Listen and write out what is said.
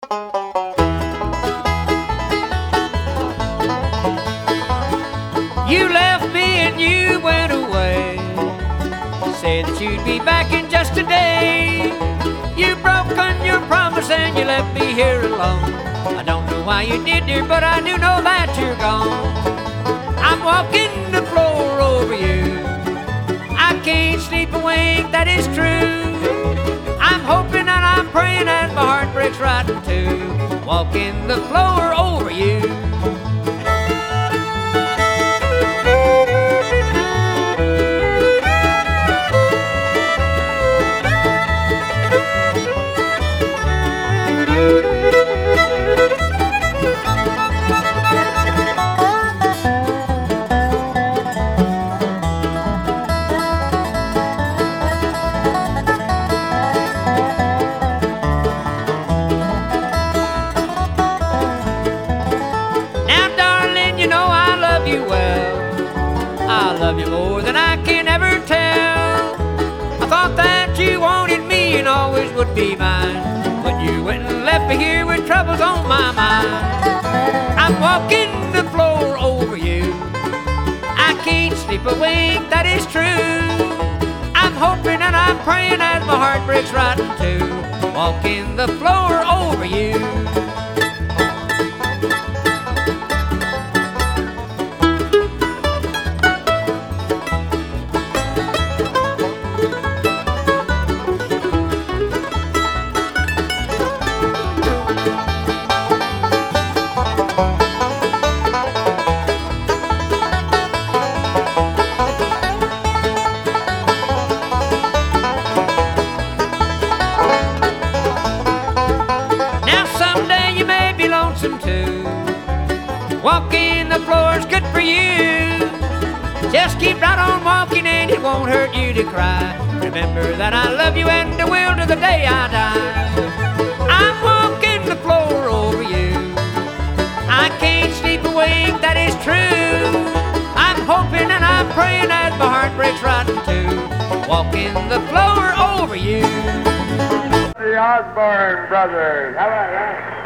You left me and you went away. Said that you'd be back in just a day. You broken your promise and you left me here alone. I don't know why you did, dear, but I do know that you're gone. I'm walking the floor over you. I can't sleep a wink, that is true. I'm hoping and I'm praying and my heart breaks right in two. Walking the floor over you. You know I love you well. I love you more than I can ever tell. I thought that you wanted me and always would be mine, but you went and left me here with troubles on my mind. I'm walking the floor over you. I can't sleep a wink, that is true. I'm hoping and I'm praying as my heart breaks right in two. Walking the floor over you. Too. Walking the floor's good for you. Just keep right on walking and it won't hurt you to cry. Remember that I love you and I will to the day I die. I'm walking the floor over you. I can't sleep a wink, that is true. I'm hoping and I'm praying as my heart breaks right in two. Walking the floor over you. The Osborne Brothers, how about that?